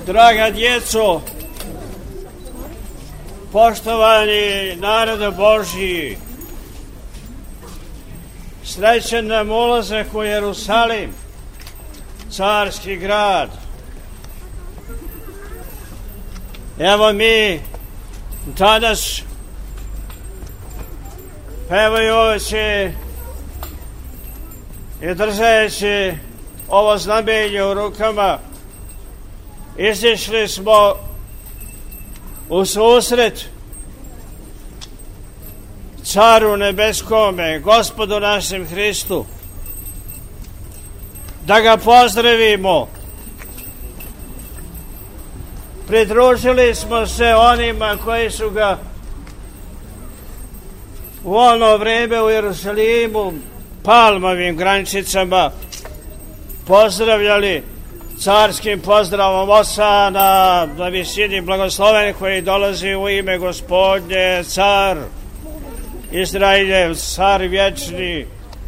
Draga djeco, poštovani narode Božji, srećan nam ulazak u Jerusalim, carski grad. Evo mi danas, pevajući i držajući ovo znamenje u rukama, izišli smo u susret Caru nebeskome, Gospodu našem Hristu, da ga pozdravimo. Pridružili smo se onima koji su ga u ono vreme u Jerusalimu palmovim grančicama pozdravljali carskim pozdravom: Osana, na visini blagosloven koji dolazi u ime Gospodnje, car Izrailjev, car vječni.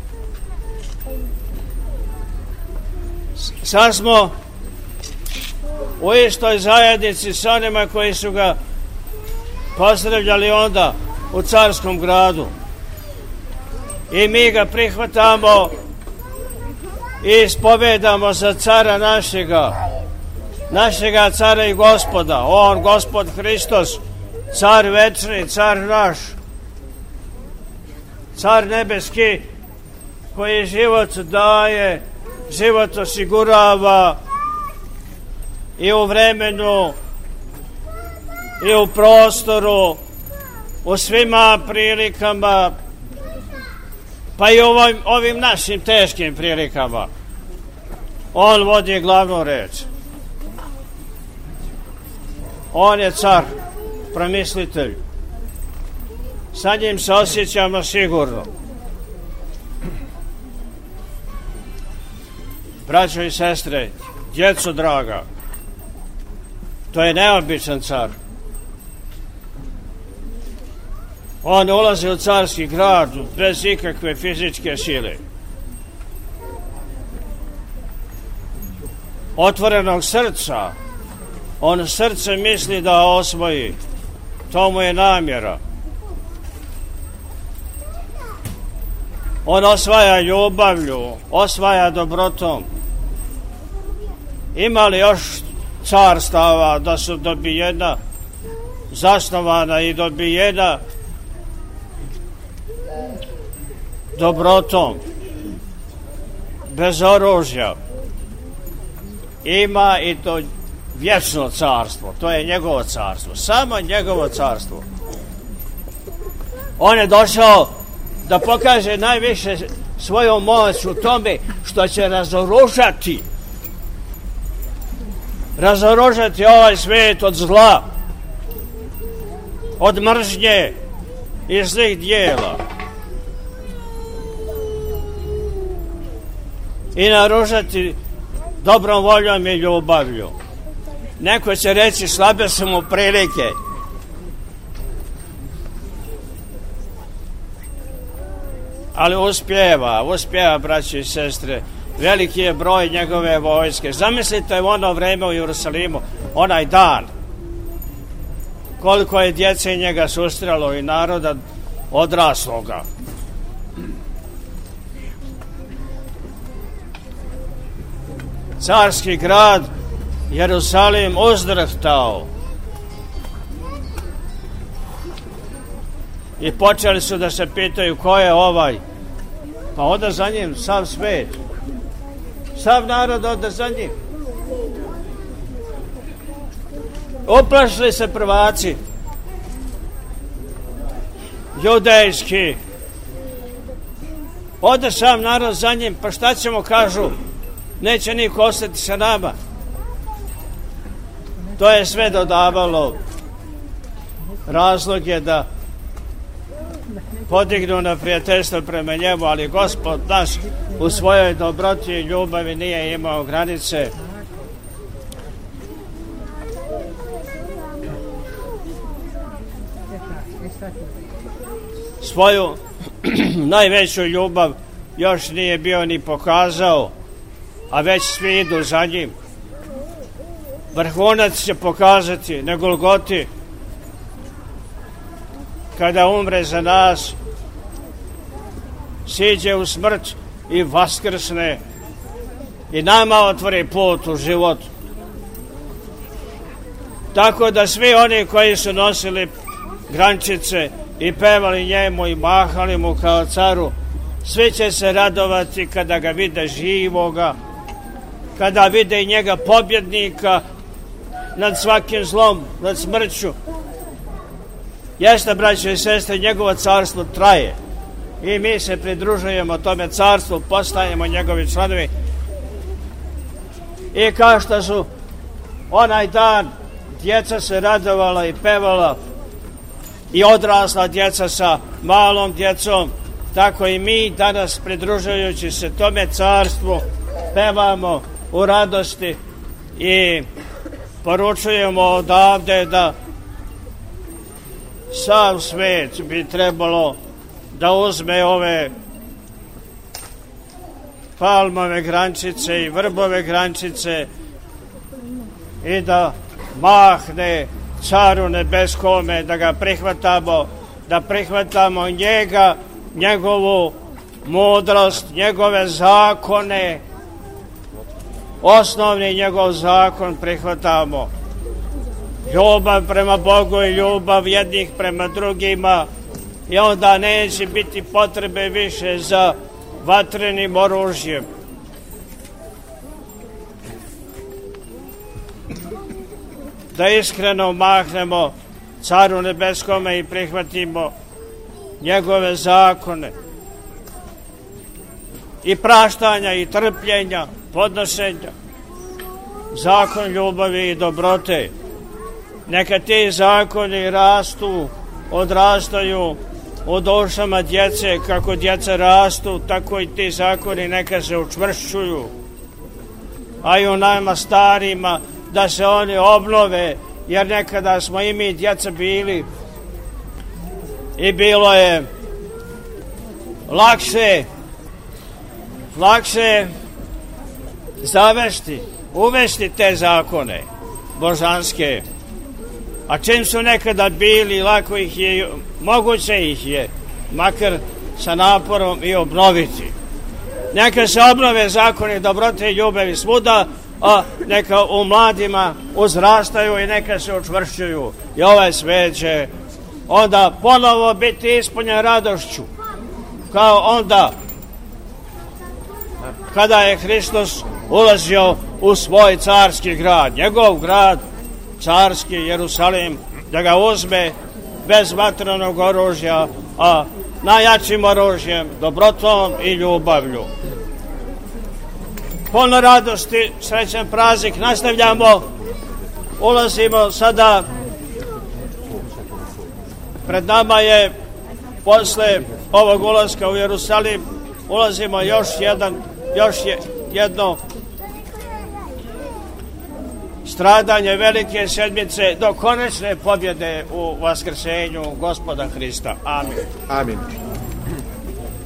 Sad smo u istoj zajednici s onima koji su ga pozdravljali onda u carskom gradu. I mi ga prihvatamo i ispovedamo za cara našega cara i Gospoda. On, Gospod Hristos, car večni, car naš, car nebeski, koji život daje, život osigurava i u vremenu i u prostoru, u svima prilikama, pa i ovim našim teškim prilikama. On vodi glavnu reč. On je car, promislitelj. Sa njim se osjećamo sigurno. Braćo i sestre, djeco draga, to je neobičan car. On ulazi u carski grad bez ikakve fizičke sile. Otvorenog srca. On srce misli da osvoji. To mu je namjera. On osvaja ljubavlju, osvaja dobrotom. Ima li još carstava da su dobijena, zasnovana i dobijena dobrotom, bez oružja? Ima i to vječno carstvo, to je njegovo carstvo, samo njegovo carstvo. On je došao da pokaže najviše svoju moć u tome što će razoružati ovaj svijet od zla, od mržnje i zlih dijela i naružati dobrom voljom i ljubavlju. Neko će reći: slabe su mu prilike. Ali uspijeva, braći i sestre. Veliki je broj njegove vojske. Zamislite u ono vreme u Jerusalimu, onaj dan, koliko je djece njega susrelo i naroda odrasloga. Carski grad Jerusalim uzdrhtao i počeli su da se pitaju: ko je ovaj? Pa onda za njim sav svet, sav narod ode za njim. Uplašili se prvaci judejski, ode sam narod za njim. Pa šta ćemo, kažu, neće niko ostati sa nama. To je sve dodavalo razloge da podignu na prijateljstvo prema njemu, ali Gospod naš u svojoj dobroti i ljubavi nije imao granice. Svoju najveću ljubav još nije bio ni pokazao, a već svi idu za njim. Vrhunac će pokazati na Golgoti, kada umre za nas, siđe u smrt i vaskrsne i nama otvori put u život. Tako da svi oni koji su nosili grančice i pevali njemu i mahali mu kao caru, svi će se radovati kada ga vide živoga, kada vide i njega pobjednika nad svakim zlom, nad smrću. Jeste, braće i sestre, njegovo carstvo traje i mi se pridružujemo tome carstvu, postajemo njegovi članovi. I kao što su onaj dan djeca se radovala i pevala i odrasla djeca sa malom djecom, tako i mi danas, pridružujući se tome carstvu, pevamo u radosti i poručujemo odavde da sav svet bi trebalo da uzme ove palmove grančice i vrbove grančice i da mahne caru nebeskome, da ga prihvatamo, da prihvatamo njega, njegovu mudrost, njegove zakone. Osnovni njegov zakon prihvatamo. Ljubav prema Bogu i ljubav jednih prema drugima, i onda neće biti potrebe više za vatrenim oružjem. Da iskreno mahnemo caru nebeskome i prihvatimo njegove zakone i praštanja i trpljenja, podnošenja, zakon ljubavi i dobrote. Neka ti zakoni rastu, odrastaju u dušama djece, kako djeca rastu, tako i ti zakoni neka se učvršćuju, a i u nama starima da se oni obnove, jer nekada smo i mi djeca bili i bilo je lakše zavesti, uvesti te zakone božanske, a čim su nekada bili, lako ih je, moguće ih je, makar sa naporom, i obnoviti. Neka se obnove zakoni dobrote i ljubavi svuda, a neka u mladima uzrastaju i neka se učvršćuju. I ovaj svet će onda ponovo biti ispunjen radošću, kao onda kada je Hristos ulazio u svoj carski grad, njegov grad, carski Jerusalim, da ga uzme bez vatrenog oružja, a najjačim oružjem, dobrotom i ljubavlju. Puno radosti, srećan praznik, nastavljamo, ulazimo sada, pred nama je, posle ovog ulaska u Jerusalim, ulazimo još jedno stradanje velike sedmice do konačne pobjede u vaskrsenju Gospoda Hrista. Amin. Amin.